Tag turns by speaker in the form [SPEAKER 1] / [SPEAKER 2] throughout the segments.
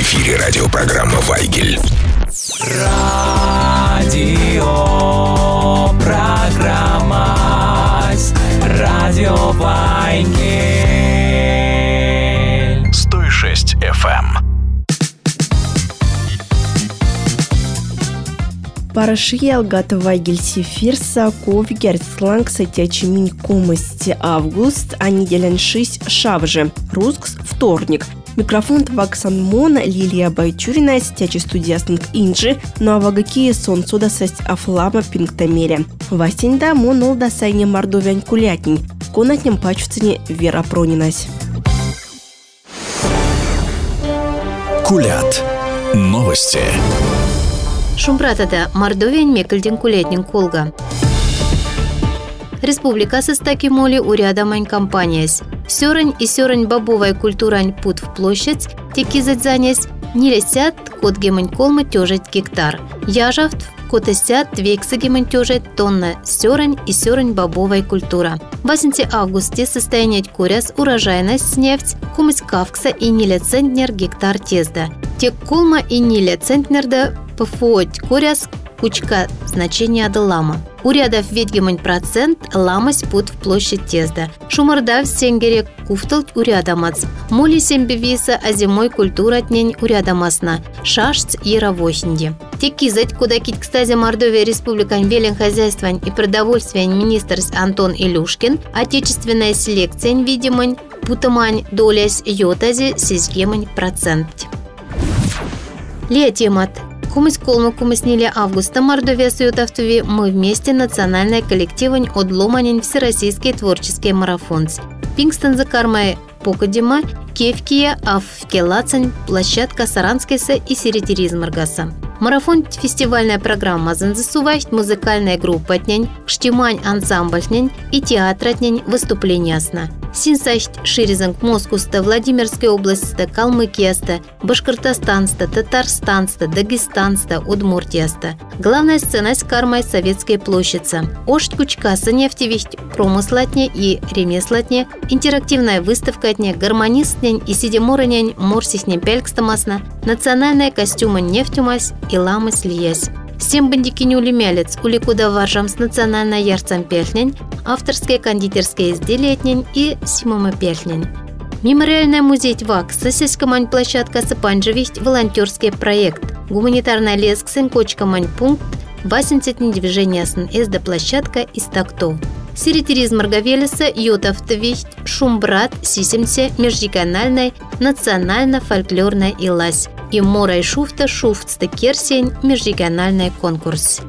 [SPEAKER 1] эфире радиопрограмма «Вайгель».
[SPEAKER 2] Радиопрограмма «Радио Вайгель».
[SPEAKER 1] 106 FM.
[SPEAKER 3] Парашиял Вайгель Сефирса Ковгер Сланг Сатячимин Комости Август, а неделян 6 Шавжи. Рускс вторник. Микрофон Ваксан Мона, Лилия Байчурина, сетячи студиясник Инжи, ну а вагаки сон судасасть Афлама Пинктамере. Васеньда монол да сайне мордовян кулятнень. Конатнем пачуцене Вера Пронинась.
[SPEAKER 1] Кулят. Новости.
[SPEAKER 4] Шумбратада Мордовиян мекілден кулетнен колга. Республика состаки моли урядамань компанияс. Сёрань и сёрань бобовая культурань пут в площадь, текизать занять, не лесят, кот гемань колма тёжать гектар. Яжавт, котесят, двекса гемань тёжать тонна сёрань и сёрань бобовая культура. В 8 августе состояние куряс урожайность нефть, кумысь кавкса и ниле центнер гектар тезда. Тек колма и ниле центнерда пфуоть куряс кучка значения ада лама. Урядов ведьгемань процент ламась пут в площадь тезда. Шумардав сенгере куфталт урядамац. Моли сембевиса, а зимой культура тнень урядамасна. Шашц яровосенье. Текизать, куда кить кстати Мордовия республикань велен хозяйствань и продовольствиень министр Антон Илюшкин, отечественная селекция видимань, путамань долясь йотази сизгемань процент. Летимат. Кумыс колму кумыснили августа Мордовия суетавтуви мы вместе национальная коллективань одломанень всероссийский творческий марафон. Пингстон закармай покадима, кевкия, авкелацань, площадка Саранскайса и Серетеризмаргаса. Марафон – фестивальная программа занзасувать, музыкальная группа тнень, штимань ансамбль тнень и театр тнень выступления сна. Синсасть ширизанг Москуста, Владимирской области, Калмыкияста, Башкортостанста, Татарстанста, Дагестанста, Удмуртияста. Главная сцена с кармой Советская площадь. Ошт кучкаса нефтевихть, промыслатне и ремеслатне, интерактивная выставка тне, гармонистнень и сидеморанень морсисне пелькстамасна, национальная костюма нефтюмась и ламась лиясь. Всем бандикиню улемялец, уликуда варжам с национальной ярцем пельнень, авторское кондитерское изделие тнень и симома пельнень. Мемориальный музей ТВАК, сосельскомань площадка Сапанжевихть, волонтерский проект, гуманитарная леск сынкочкомань пункт, 80 движения СН СД площадка из тактов. Серетериз Маргавелеса, Йотавтовихть, Шумбрат, Сисемсе, межрегиональная, национально-фольклорная илась. И Мора и Шуфта, Шуфтста Керсень, межрегиональный конкурс.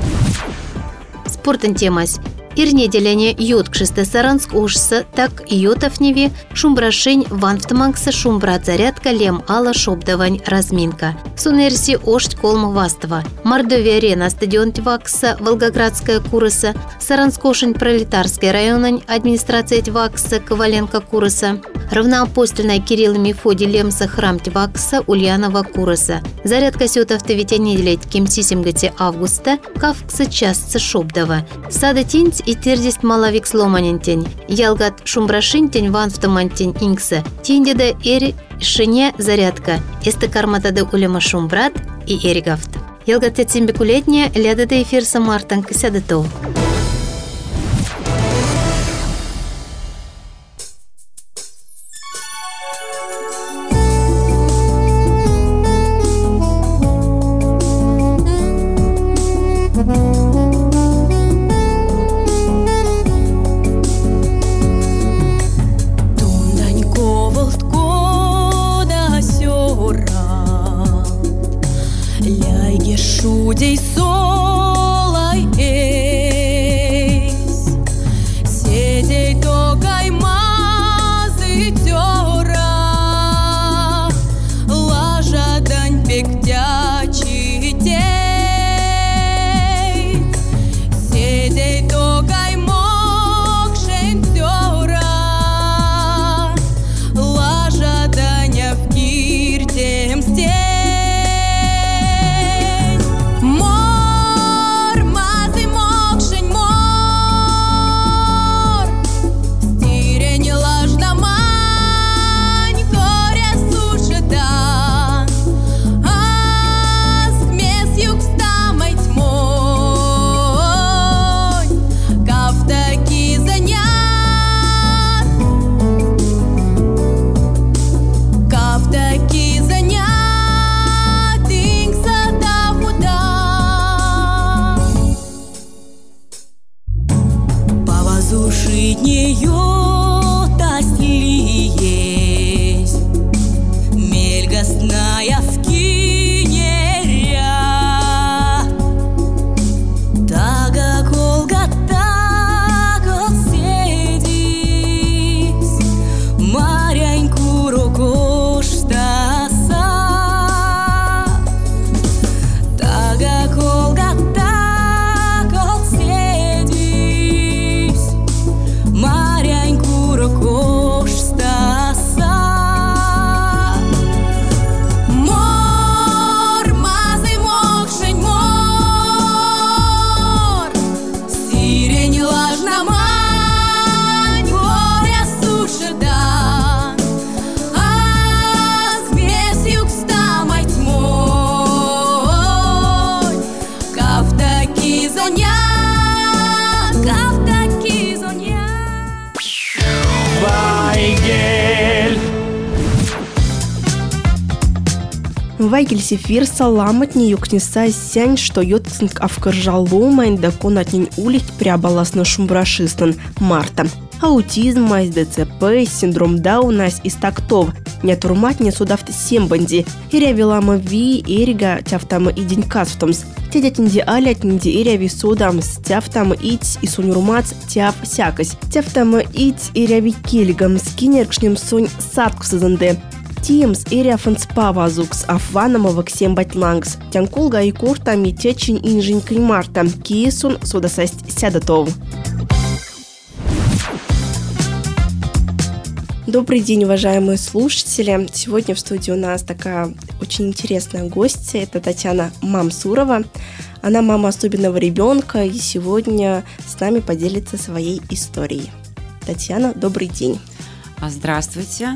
[SPEAKER 4] Спортен темась. Ирне деление Йоткшиста Саранск ушса, так Йотовневи, Шумбрашень, Ванфтманкса, Шумбрат зарядка, Лем Алла, Шобдавань, разминка. Сунерси Ошт Колма Вастова. Мордовия арена, стадион Тьвакса, Волгоградская Кураса, Саранскошень пролетарский район, администрация Тьвакса, Коваленко Кураса. Равноапостольная Кирилл Мефодий Лемса, храм Тьвакса, Ульянова Кураса. Зарядка Сётовтовитя неделять кемсисимгате августа, Кавкса частца Шобдава. Сада тень и тердист малавик сломанентень. Ялгат Шумбрашинтень ванфтамантень инкса. Тиндеда эри шине зарядка. Эстакарматада улема Шумбрат и эригафт. Ялгат тетсимбекулетня лядада эфирса мартанка сядатов.
[SPEAKER 5] Ляйге шудей солай
[SPEAKER 3] Вайгельси фирса ламатни юкниса сянь, что йотксинг авкаржаломайн да конатнин улить прябаласно шумбрашистан марта. Аутизм, ДЦП, синдром Дауна и стактов. Не турматни судавт сембанди. Иря вилама ви, эрига тяфтама и денькастомс. Тядятинди алятнинди иря висудамс. Тяфтама ить и сунюрмац тяф сякась. Тяфтама ить иря викельгам скинеркшнем сунь садкусазанде. Тимс иря фанспавазукс афванама ваксем батлангс. Тянкулга и куртами течень инжень климарта. Киесун судасасть сядатов. Добрый день, уважаемые слушатели. Сегодня в студии у нас такая очень интересная гостья. Это Татьяна Мамсурова. Она мама особенного ребенка и сегодня с нами поделится своей историей. Татьяна, добрый день.
[SPEAKER 5] Здравствуйте.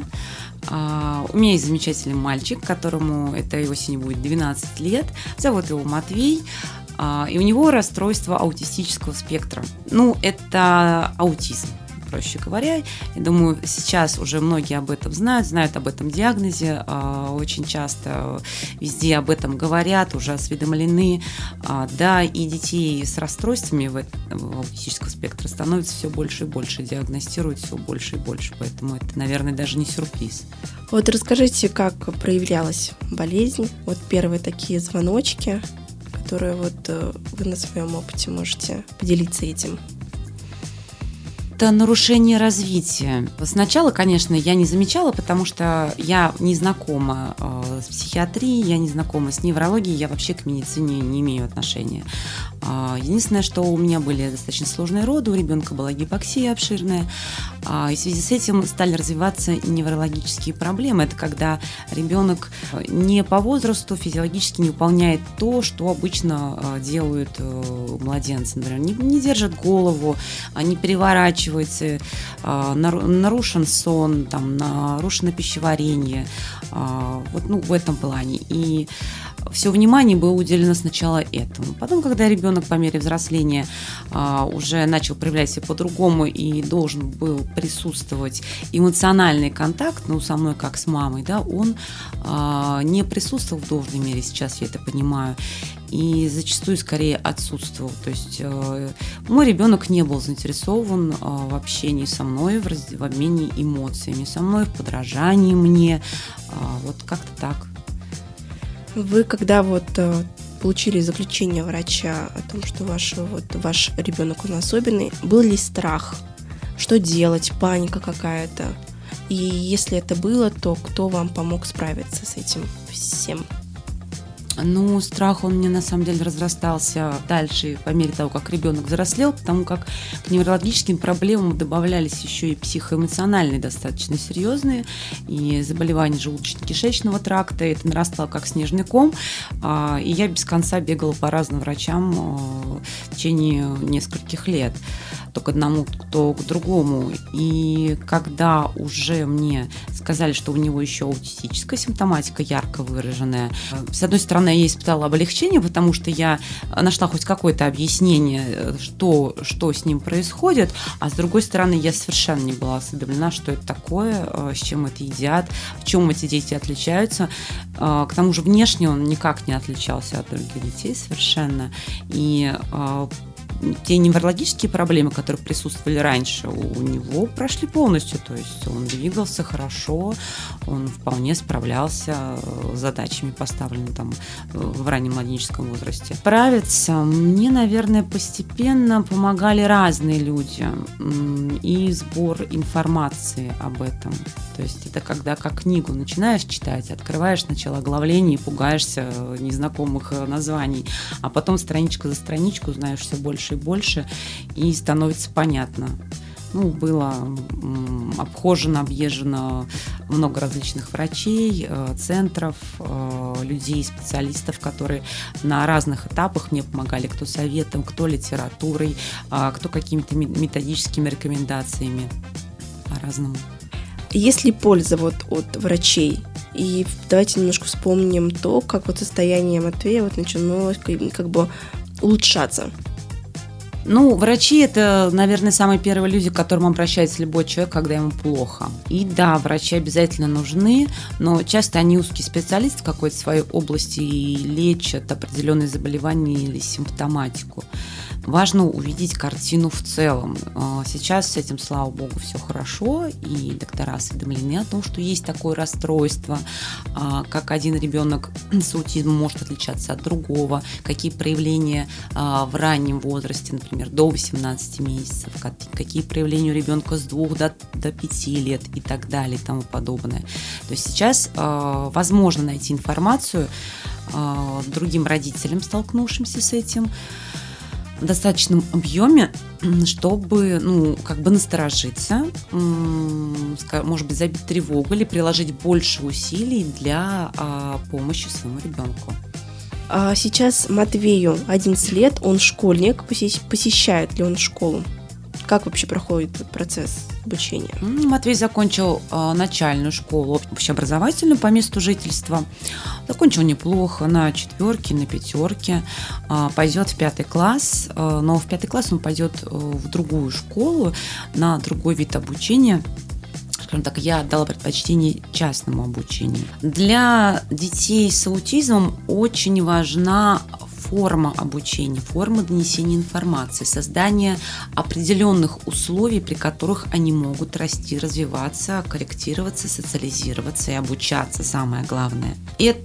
[SPEAKER 5] У меня есть замечательный мальчик, которому этой осенью будет 12 лет. Зовут его Матвей. И у него расстройство аутистического спектра. Это аутизм. Проще говоря, я думаю, сейчас уже многие об этом знают об этом диагнозе, очень часто везде об этом говорят, уже осведомлены, да, и детей с расстройствами аутистического спектра становится все больше и больше, диагностируют все больше и больше, поэтому это, наверное, даже не сюрприз.
[SPEAKER 3] Вот расскажите, как проявлялась болезнь, вот первые такие звоночки, которые вот вы на своем опыте можете поделиться этим.
[SPEAKER 5] Это нарушение развития. Сначала, конечно, я не замечала, потому что я не знакома с психиатрией, я не знакома с неврологией, я вообще к медицине не имею отношения. Единственное, что у меня были достаточно сложные роды, у ребенка была гипоксия обширная, и в связи с этим стали развиваться неврологические проблемы. Это когда ребенок не по возрасту физиологически не выполняет то, что обычно делают младенцы. Например, не держат голову, не переворачиваются, нарушен сон, нарушено пищеварение, в этом плане. И все внимание было уделено сначала этому. Потом, когда ребенок по мере взросления уже начал проявлять себя по-другому и должен был присутствовать эмоциональный контакт, со мной как с мамой, да, он не присутствовал в должной мере, сейчас я это понимаю, и зачастую скорее отсутствовал. То есть мой ребенок не был заинтересован в общении со мной, в обмене эмоциями со мной, в подражании мне, как-то так.
[SPEAKER 3] Вы когда получили заключение врача о том, что ваш ребенок он особенный, был ли страх? Что делать? Паника какая-то? И если это было, то кто вам помог справиться с этим всем?
[SPEAKER 5] Страх, он мне на самом деле разрастался дальше по мере того, как ребенок взрослел, потому как к неврологическим проблемам добавлялись еще и психоэмоциональные, достаточно серьезные, и заболевания желудочно-кишечного тракта, это нарастало как снежный ком, и я без конца бегала по разным врачам в течение нескольких лет, то к одному, то к другому. И когда уже мне сказали, что у него еще аутистическая симптоматика ярко выраженная, с одной стороны, я испытала облегчение, потому что я нашла хоть какое-то объяснение, что с ним происходит, а с другой стороны, я совершенно не была осведомлена, что это такое, с чем это едят, в чем эти дети отличаются. К тому же внешне он никак не отличался от других детей совершенно. И те неврологические проблемы, которые присутствовали раньше, у него прошли полностью. То есть он двигался хорошо, он вполне справлялся с задачами, поставленными в раннем младенческом возрасте. Справиться мне, наверное, постепенно помогали разные люди и сбор информации об этом. То есть это когда как книгу начинаешь читать, открываешь сначала оглавление и пугаешься незнакомых названий, а потом страничка за страничку узнаешь все больше и больше, и становится понятно. Было обхожено, объезжено много различных врачей, центров, людей, специалистов, которые на разных этапах мне помогали, кто советом, кто литературой, кто какими-то методическими рекомендациями по-разному.
[SPEAKER 3] Есть ли польза от врачей? И давайте немножко вспомним то, как состояние Матвея начало улучшаться.
[SPEAKER 5] Врачи – это, наверное, самые первые люди, к которым обращается любой человек, когда ему плохо. И да, врачи обязательно нужны, но часто они узкий специалист в какой-то своей области и лечат определенные заболевания или симптоматику. Важно увидеть картину в целом. Сейчас с этим, слава богу, все хорошо, и доктора осведомлены о том, что есть такое расстройство, как один ребенок с аутизмом может отличаться от другого, какие проявления в раннем возрасте, например, до 18 месяцев, какие проявления у ребенка с 2 до 5 лет и так далее и тому подобное. То есть сейчас возможно найти информацию другим родителям, столкнувшимся с этим, в достаточном объеме, чтобы, насторожиться, может быть, забить тревогу или приложить больше усилий для помощи своему ребенку.
[SPEAKER 3] А сейчас Матвею 11 лет, он школьник, посещает ли он школу? Как вообще проходит процесс обучения?
[SPEAKER 5] Матвей закончил начальную школу, общеобразовательную по месту жительства. Закончил неплохо, на 4, на 5. Пойдет в 5 класс, но в 5 класс он пойдет в другую школу, на другой вид обучения. Скажем так, я отдала предпочтение частному обучению. Для детей с аутизмом очень важна форма обучения, форма донесения информации, создание определенных условий, при которых они могут расти, развиваться, корректироваться, социализироваться и обучаться, самое главное.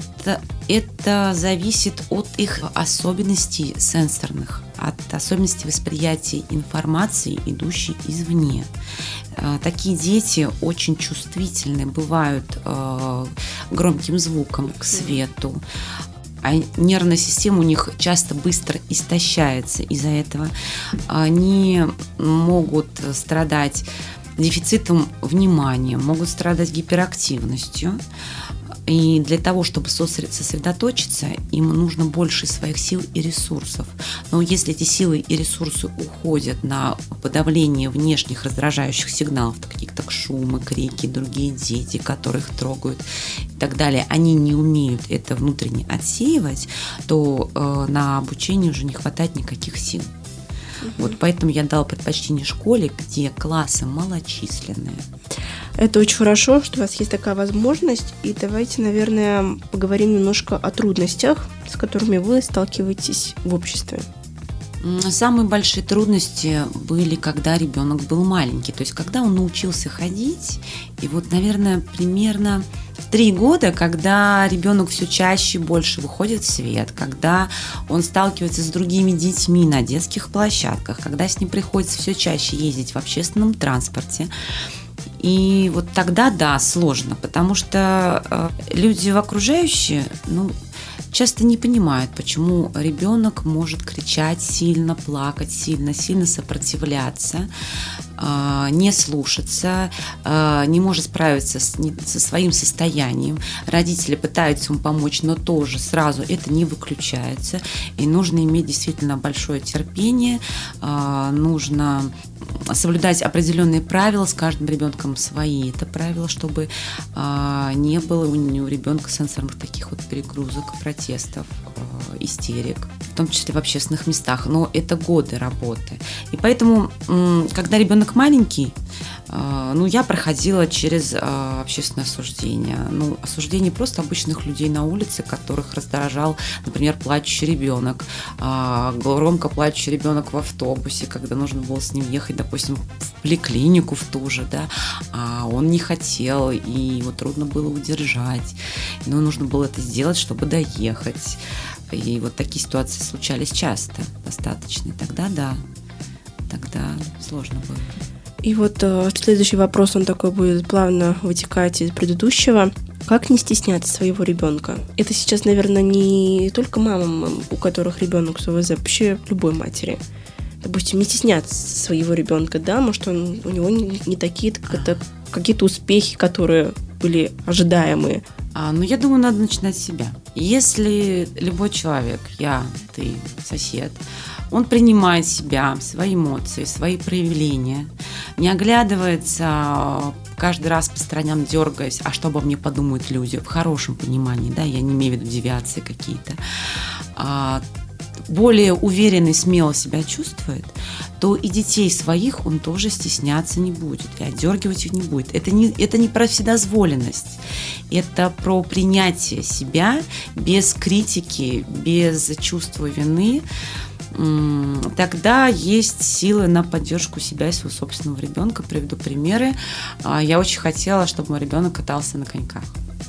[SPEAKER 5] Это зависит от их особенностей сенсорных, от особенностей восприятия информации, идущей извне. Такие дети очень чувствительны, бывают к громким звукам, к свету. А нервная система у них часто быстро истощается. Из-за этого они могут страдать дефицитом внимания, могут страдать гиперактивностью. И для того, чтобы сосредоточиться, им нужно больше своих сил и ресурсов. Но если эти силы и ресурсы уходят на подавление внешних раздражающих сигналов, таких как шумы, крики, другие дети, которых трогают и так далее, они не умеют это внутренне отсеивать, то на обучение уже не хватает никаких сил. Вот поэтому я дала предпочтение школе, где классы малочисленные.
[SPEAKER 3] Это очень хорошо, что у вас есть такая возможность. И давайте, наверное, поговорим немножко о трудностях, с которыми вы сталкиваетесь в обществе.
[SPEAKER 5] Самые большие трудности были, когда ребенок был маленький. То есть, когда он научился ходить, и вот, наверное, примерно 3 года, когда ребенок все чаще и больше выходит в свет, когда он сталкивается с другими детьми на детских площадках, когда с ним приходится все чаще ездить в общественном транспорте. И вот тогда, да, сложно, потому что люди окружающие, часто не понимают, почему ребенок может кричать сильно, плакать сильно, сильно сопротивляться, не слушаться, не может справиться со своим состоянием. Родители пытаются ему помочь, но тоже сразу это не выключается. И нужно иметь действительно большое терпение, нужно соблюдать определенные правила, с каждым ребенком свои это правила, чтобы не было у ребенка сенсорных таких вот перегрузок, протестов, истерик, в том числе в общественных местах. Но это годы работы. И поэтому, когда ребенок маленький, я проходила через общественное осуждение. Осуждение просто обычных людей на улице, которых раздражал, например, плачущий ребенок, громко плачущий ребенок в автобусе, когда нужно было с ним ехать, допустим, в поликлинику в ту же, да, а он не хотел, и его трудно было удержать. Но нужно было это сделать, чтобы доехать. И вот такие ситуации случались часто, достаточно. И тогда сложно было.
[SPEAKER 3] И вот следующий вопрос, он такой будет плавно вытекать из предыдущего. Как не стесняться своего ребенка? Это сейчас, наверное, не только мамам, у которых ребенок с ОВЗ, вообще любой матери. Допустим, не стесняться своего ребенка, да, может, у него не такие какие-то успехи, которые были ожидаемые.
[SPEAKER 5] Я думаю, надо начинать с себя. Если любой человек, я, ты, сосед, он принимает себя, свои эмоции, свои проявления, не оглядывается каждый раз по сторонам, дергаясь, а что обо мне подумают люди, в хорошем понимании, да, я не имею в виду девиации какие-то. более уверенно и смело себя чувствует, то и детей своих он тоже стесняться не будет, и отдергивать их не будет. Это не про вседозволенность, это про принятие себя без критики, без чувства вины. Тогда есть силы на поддержку себя и своего собственного ребенка. Приведу примеры. Я очень хотела, чтобы мой ребенок катался на коньках.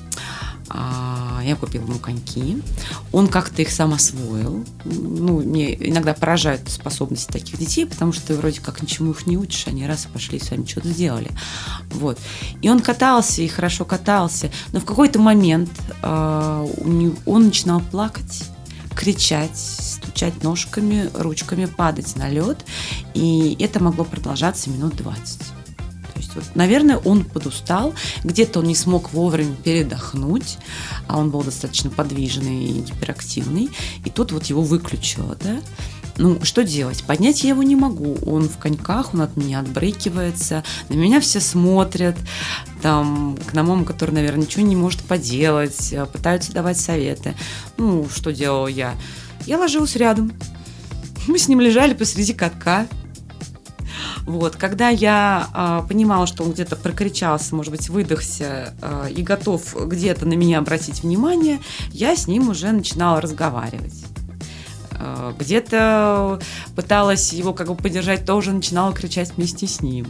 [SPEAKER 5] Я купила ему коньки, он как-то их сам освоил. Мне иногда поражают способности таких детей, потому что ты вроде как ничему их не учишь, они раз и пошли и сами что-то сделали. Вот. И он катался, и хорошо катался, но в какой-то момент он начинал плакать, кричать, стучать ножками, ручками, падать на лед, и это могло продолжаться минут 20. Наверное, он подустал, где-то он не смог вовремя передохнуть, а он был достаточно подвижный и гиперактивный, и тут вот его выключило, да? Что делать? Поднять я его не могу, он в коньках, он от меня отбрыкивается, на меня все смотрят, там, к мамам, которая, наверное, ничего не может поделать, пытаются давать советы. Что делала я? Я ложилась рядом, мы с ним лежали посреди катка. Вот, когда я понимала, что он где-то прокричался, может быть, выдохся и готов где-то на меня обратить внимание, я с ним уже начинала разговаривать. Где-то пыталась его как бы поддержать, тоже начинала кричать вместе с ним.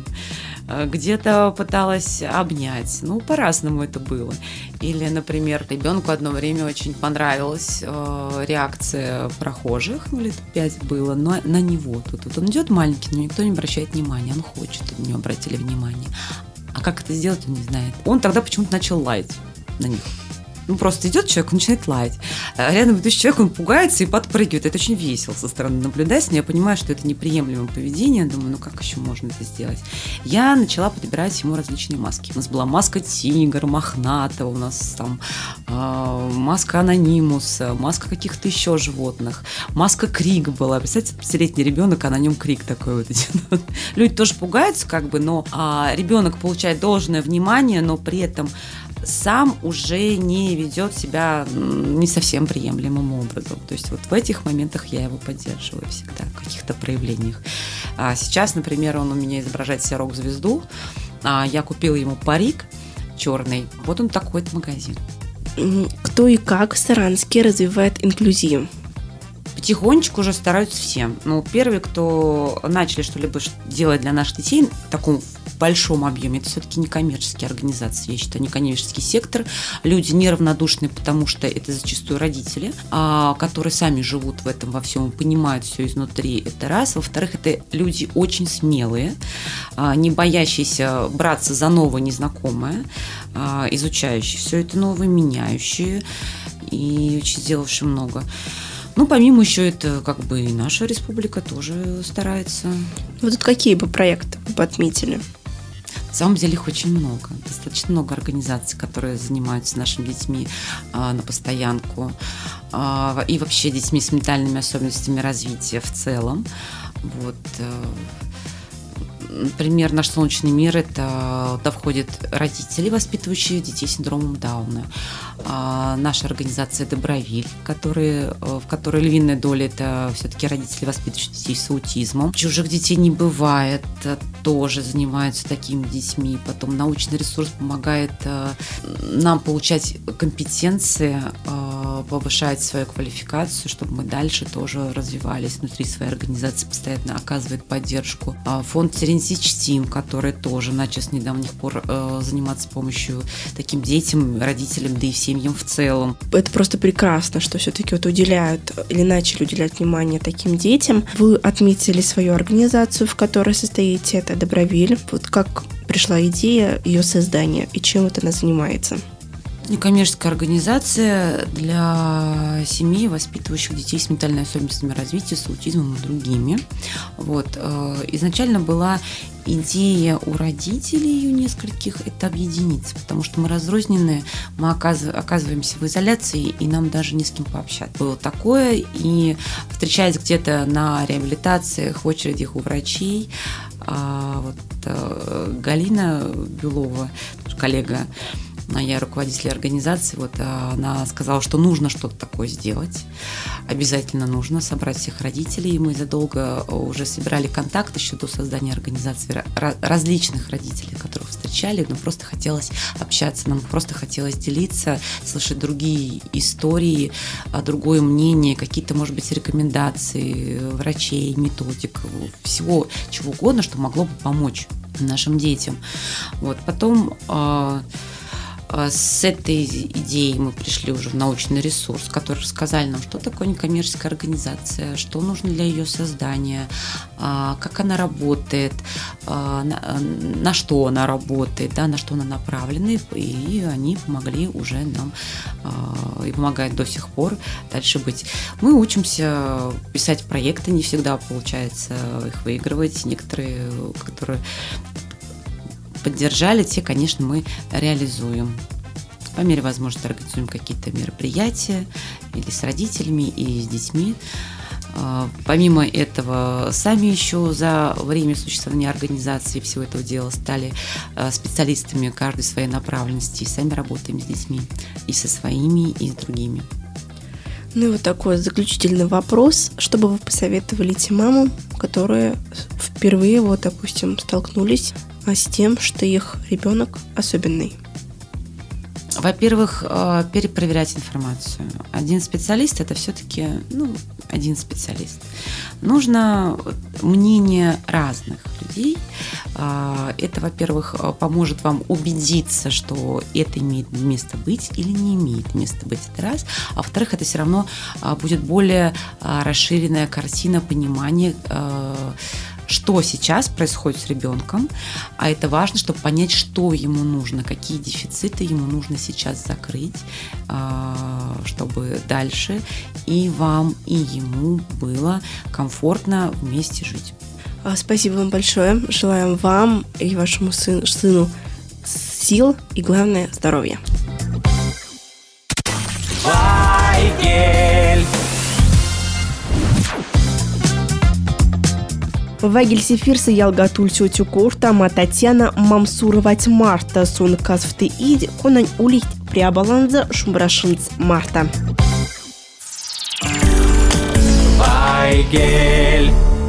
[SPEAKER 5] Где-то пыталась обнять. По-разному это было. Или, например, ребенку одно время очень понравилась реакция прохожих, лет 5 было, но на него. Тут он идет маленький, но никто не обращает внимания. Он хочет, чтобы на него обратили внимание. А как это сделать, он не знает. Он тогда почему-то начал лаять на них. Просто идет человек, он начинает лаять. Рядом идущий человек, он пугается и подпрыгивает. Это очень весело со стороны наблюдать. Но я понимаю, что это неприемлемое поведение. Думаю, как еще можно это сделать? Я начала подбирать ему различные маски. У нас была маска тигра, мохнатого, у нас там маска анонимуса, маска каких-то еще животных, маска крик была. Представляете, 5-летний ребенок, а на нем крик такой вот. Люди тоже пугаются, но ребенок получает должное внимание, но при этом сам уже не ведет себя не совсем приемлемым образом. То есть вот в этих моментах я его поддерживаю всегда, в каких-то проявлениях. Сейчас, например, он у меня изображает себе рок-звезду. Я купила ему парик черный. Вот он такой-то магазин.
[SPEAKER 3] Кто и как в Саранске развивает инклюзию?
[SPEAKER 5] Потихонечку уже стараются все. Первые, кто начали что-либо делать для наших детей в таком большом объеме, это все-таки некоммерческие организации. Я считаю, некоммерческий сектор. Люди неравнодушные, потому что это зачастую родители, которые сами живут в этом во всем, понимают все изнутри. Это раз. Во-вторых, это люди очень смелые, не боящиеся браться за новое, незнакомое, изучающие все это новое, меняющие и очень сделавшие много. Помимо еще это и наша республика тоже старается.
[SPEAKER 3] Вот тут какие бы проекты вы бы отметили?
[SPEAKER 5] На самом деле их очень много. Достаточно много организаций, которые занимаются нашими детьми на постоянку. И вообще детьми с ментальными особенностями развития в целом. Например, наш солнечный мир, это туда входят родители, воспитывающие детей с синдромом Дауна. Наша организация «Добровиль», в которой львиная доля – это все-таки родители, воспитывающие детей с аутизмом. Чужих детей не бывает, тоже занимаются такими детьми. Потом научный ресурс помогает нам получать компетенции, повышать свою квалификацию, чтобы мы дальше тоже развивались внутри своей организации, постоянно оказывает поддержку. Фонд Терентич-Тим, который тоже начал с недавних пор заниматься помощью таким детям, родителям, да и семьям в целом.
[SPEAKER 3] Это просто прекрасно, что все-таки уделяют или начали уделять внимание таким детям. Вы отметили свою организацию, в которой состоите, это «Добровиль». Как пришла идея ее создания и чем она занимается?
[SPEAKER 5] Некоммерческая организация для семей, воспитывающих детей с ментальными особенностями развития, с аутизмом и другими. Изначально была идея у родителей, у нескольких, это объединиться, потому что мы разрозненные, мы оказываемся в изоляции, и нам даже не с кем пообщаться. Было такое, и встречаясь где-то на реабилитациях, в очередях у врачей, Галина Белова, коллега, я руководитель организации, вот она сказала, что нужно что-то такое сделать. Обязательно нужно собрать всех родителей. Мы задолго уже собирали контакты еще до создания организации различных родителей, которых встречали, но просто хотелось общаться, нам просто хотелось делиться, слышать другие истории, другое мнение, какие-то, может быть, рекомендации врачей, методик, всего чего угодно, что могло бы помочь нашим детям. Вот. Потом с этой идеей мы пришли уже в научный ресурс, который рассказали нам, что такое некоммерческая организация, что нужно для ее создания, как она работает, на что она работает, да, на что она направлена, и они помогли уже нам и помогают до сих пор дальше быть. Мы учимся писать проекты, не всегда получается их выигрывать, некоторые, которые поддержали, те, конечно, мы реализуем. По мере возможности организуем какие-то мероприятия или с родителями, или с детьми. Помимо этого, сами еще за время существования организации всего этого дела стали специалистами каждой своей направленности, и сами работаем с детьми, и со своими, и с другими.
[SPEAKER 3] Ну и вот такой заключительный вопрос. Что бы вы посоветовали тем мамам, которые впервые, вот, допустим, столкнулись с тем, что их ребенок особенный?
[SPEAKER 5] Во-первых, перепроверять информацию. Один специалист – это все-таки один специалист. Нужно мнение разных людей. Это, во-первых, поможет вам убедиться, что это имеет место быть или не имеет места быть, это раз. А во-вторых, это все равно будет более расширенная картина понимания, что сейчас происходит с ребенком, а это важно, чтобы понять, что ему нужно, какие дефициты ему нужно сейчас закрыть, чтобы дальше и вам, и ему было комфортно вместе жить.
[SPEAKER 3] Спасибо вам большое. Желаем вам и вашему сыну сил и, главное, здоровья. Вайгель Сефирса ялгатуль сетю куртама Татьяна Мамсурова Марта сон казвты иди конань улихт приабаланза шумбрашинц Марта.
[SPEAKER 2] Вайгель.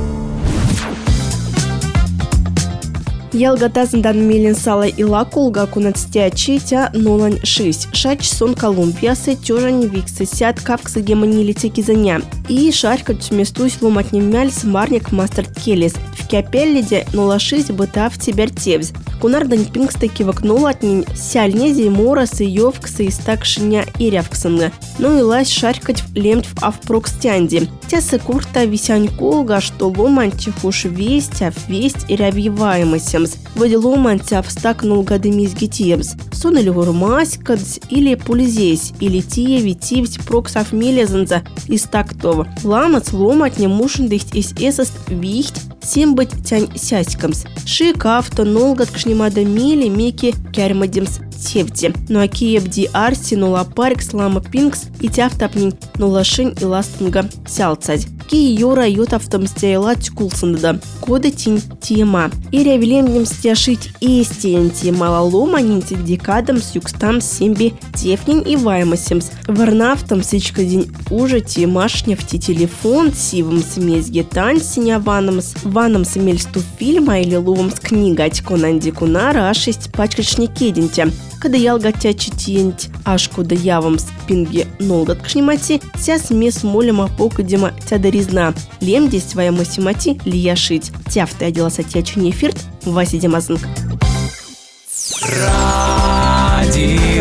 [SPEAKER 3] Ялгатазындан мелин сала ила колга кунацтя четя 06. Шач сон Колумбиясы тёжань виксы сят кавксы гемонилите кизаня. И шарька тюместусь ломатнем мяльс марник мастер келес. В капеллиде 06 бытав тибертевз. Кунардань пингсты кивакнул от нень сяльнези морасы ёвксы истакшиня и рявксынга. Ну и лазь шарькать лемть в авпрокстянди. Тясы курта висянь колга, что ломантихуш весть и рявьеваемосем. Водиломантя встакнул гадымиз гитиемс. Сон или гурмаськадс, или пульзесь, или тие витивсь проксав мелезанза из тактова. Ламац ломать не мушендыхть из эсост вихть, сим быть тянь сяськамс. Шикавто нолгат кшнимада мили меки кярмадемс тевти. Ну а киебди арси нула парикс лама пинкс и тяфтапнин нулашин и ластунга сялцать. Ки юра ютавтамстяйла тькулсында. Кода тинь тема. И рявлемнем стяшить истин тема ломанинти декадам с юкстам семби тефнин и ваймасемс. Варнафтам сычка день уже темашневти телефон сивым смезге тань синяванамс. Ваном смельсту фильма или ловом с книгать конанди кунара а 6 пачкачни кединтя. Когда ялгатя читинть, аж куда явам спинги нолгат кшнимати, ся смес молема покадема тядаризна. Лем здесь своя масимати лияшить. Тяфты одела сатьячу нефирт, Вася Демазынк.
[SPEAKER 2] Радио.